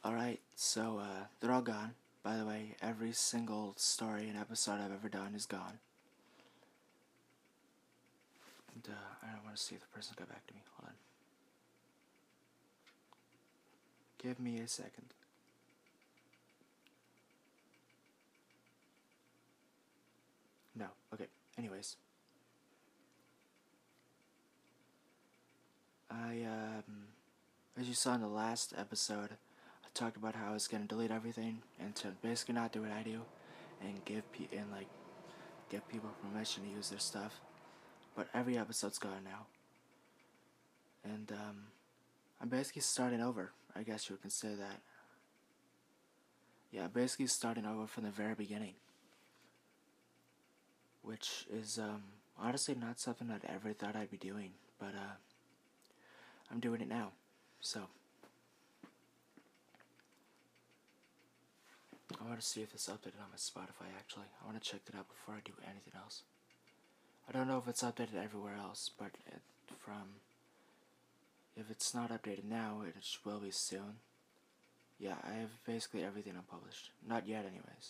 Alright, so they're all gone. By the way, every single story and episode I've ever done is gone. And I don't want to see if the person got back to me. Hold on. Give me a second. No, okay. Anyways. As you saw in the last episode, I talked about how I was gonna delete everything and to basically not do what I do and give people permission to use their stuff. But every episode's gone now. And I'm basically starting over. I guess you would consider that. Yeah, basically starting over from the very beginning. Which is honestly not something I'd ever thought I'd be doing, but I'm doing it now. So I want to see if it's updated on my Spotify actually. I want to check that out before I do anything else. I don't know if it's updated everywhere else, but if it's not updated now, it will be soon. Yeah, I have basically everything unpublished. Not yet anyways.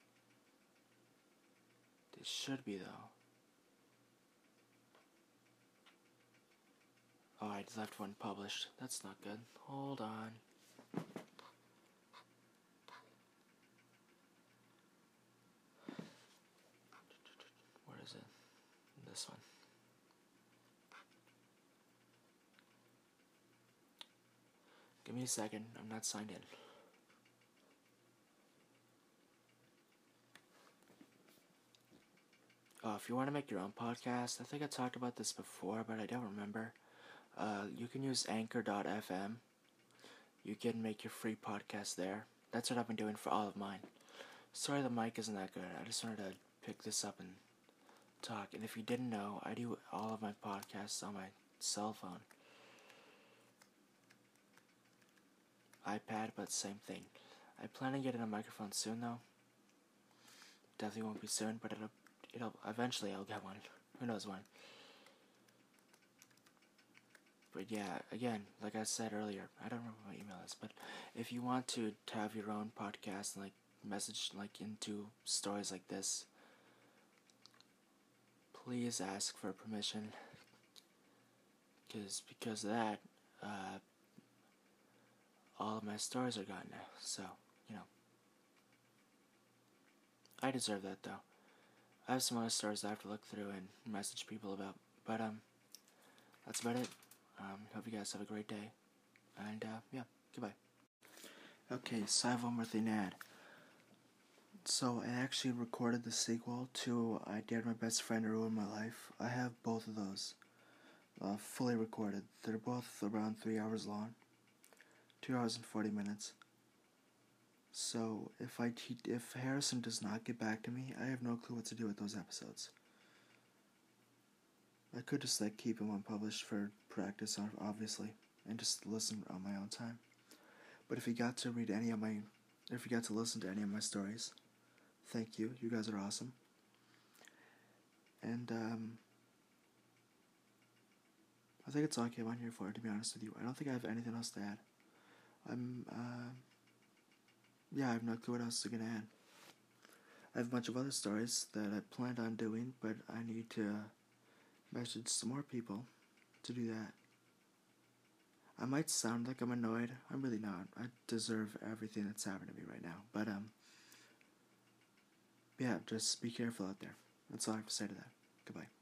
It should be though. Oh, I left one published. That's not good. Hold on. Where is it? This one. Give me a second. I'm not signed in. If you want to make your own podcast, I think I talked about this before, but I don't remember. You can use Anchor.fm. You can make your free podcast there. That's what I've been doing for all of mine. Sorry the mic isn't that good. I just wanted to pick this up and talk. And if you didn't know, I do all of my podcasts on my cell phone. iPad, but same thing. I plan on getting a microphone soon though. Definitely won't be soon, but it'll eventually I'll get one. Who knows when. But yeah, again, like I said earlier, I don't remember what my email is, but if you want to have your own podcast and like message like into stories like this, please ask for permission. Because of that, all of my stories are gone now. So, I deserve that though. I have some other stories I have to look through and message people about. But that's about it. Hope you guys have a great day. And yeah, goodbye. Okay, so I have one more thing to add. So I actually recorded the sequel to I Dared My Best Friend to Ruin My Life. I have both of those fully recorded. They're both around 3 hours long. 2 hours and 40 minutes. So if Harrison does not get back to me, I have no clue what to do with those episodes. I could just keep them unpublished for practice, obviously, and just listen on my own time. But if you got to listen to any of my stories, thank you. You guys are awesome. And I think it's all I came on here for, to be honest with you. I don't think I have anything else to add. I have no clue what else to add. I have a bunch of other stories that I planned on doing, but I need to message some more people to do that. I might sound like I'm annoyed. I'm really not. I deserve everything that's happening to me right now. But, yeah, just be careful out there. That's all I have to say to that. Goodbye.